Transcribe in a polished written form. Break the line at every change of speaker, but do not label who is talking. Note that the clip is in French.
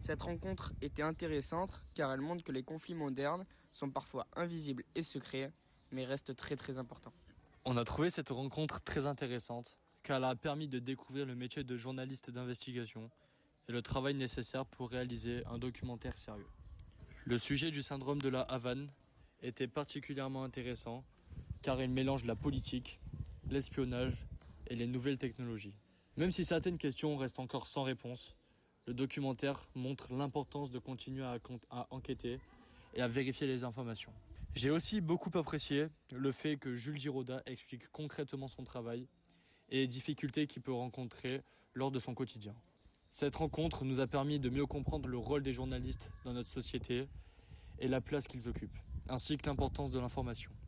Cette rencontre était intéressante car elle montre que les conflits modernes sont parfois invisibles et secrets, mais restent très très importants.
On a trouvé cette rencontre très intéressante car elle a permis de découvrir le métier de journaliste d'investigation et le travail nécessaire pour réaliser un documentaire sérieux. Le sujet du syndrome de la Havane était particulièrement intéressant car il mélange la politique, l'espionnage et les nouvelles technologies. Même si certaines questions restent encore sans réponse, le documentaire montre l'importance de continuer à enquêter et à vérifier les informations. J'ai aussi beaucoup apprécié le fait que Jules Giraudat explique concrètement son travail et les difficultés qu'il peut rencontrer lors de son quotidien. Cette rencontre nous a permis de mieux comprendre le rôle des journalistes dans notre société et la place qu'ils occupent, ainsi que l'importance de l'information.